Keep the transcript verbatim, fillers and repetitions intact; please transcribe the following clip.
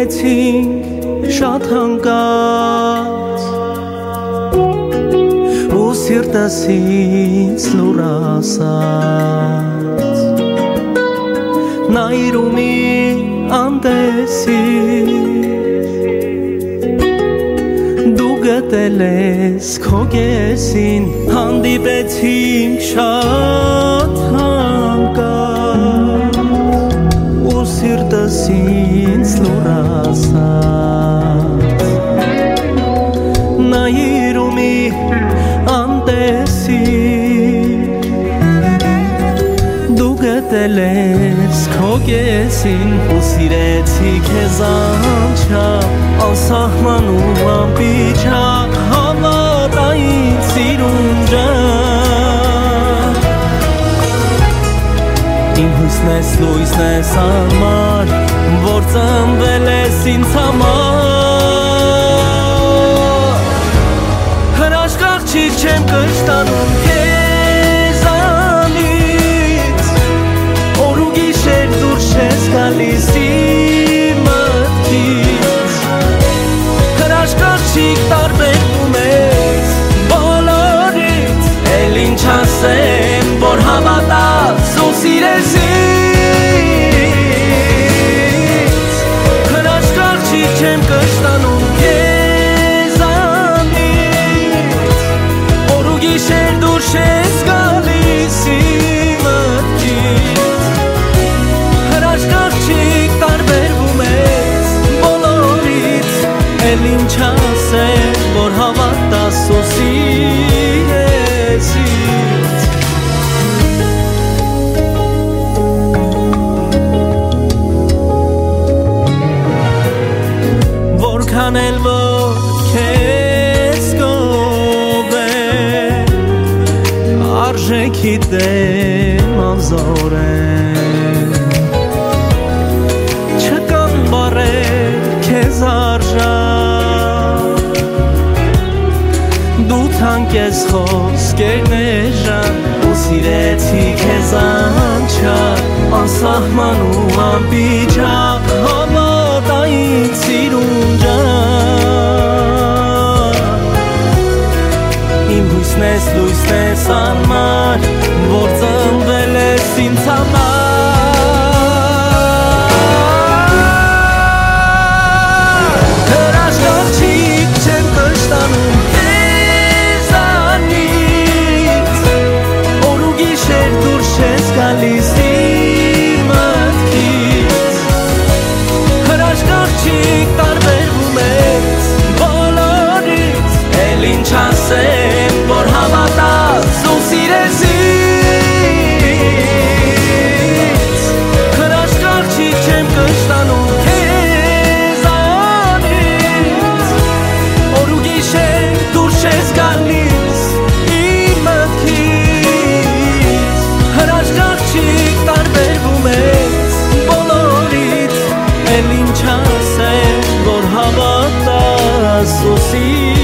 սիրեցինք շատ հանկարծ ու սիրտս ինձ լուր ասաց նայիր ու մի անտեսիր դու գտել ես քո կեսին հանդիպեցինք շատ հանկարծ ու սիրտս ինձ լուր ասաց նայիր ու մի անտեսիր դու գտել ես քո կեսին ու սիրեցի քեզ անչափ անսահման ու անպիճակ հավատա ինձ սիրուն ջան իմ հույսն ես լույսն ես անմար որ ծնվել ես ինձ համար հրաշք աղջիկ չեմ կշտանում քեզանից օր ու գիշեր դուրս ես գալիս իմ մտքից հրաշք աղջիկ տարբերվում ես բոլորից էլ ինչ ասեմ որ հավատաս ու սիրես ինձ հրաշք աղջիկ չեմ կշտանում քեզանից օր ու գիշեր դուրս ես գալիս իմ մտքից հրաշք աղջիկ տարբերվում ես բոլորից էլ ինչ ասեմ որ հավատաս ու սիրես ինձ որքան էլ որ քեզ գովեմ արժեքի դեմ անզորեմ չկան բառեր քեզ արժան դու թանկ ես խոսքերն էժան ու սիրեցի քեզ անչափ անսահման ու անպիճակ հավատա ինձ սիրուն ջան իմ հույսն ես լույսն ես անմար որ ծնվել ես ինձ համար հրաշք աղջիկ չեմ կշտանում քեզանից օր ու գիշեր դուրս ես գալիս իմ մտքից հրաշք աղջիկ տարբերվում ես բոլորից էլ ինչ ասեմ որ հավատաս ու սիրես ինձ հրաշք աղջիկ չեմ կշտանում քեզանից օր ու գիշեր դուրս ես գալիս իմ մտքից հրաշք աղջիկ տարբերվում ես բոլորից էլ ինչ ասեմ որ հավատաս ու սիրես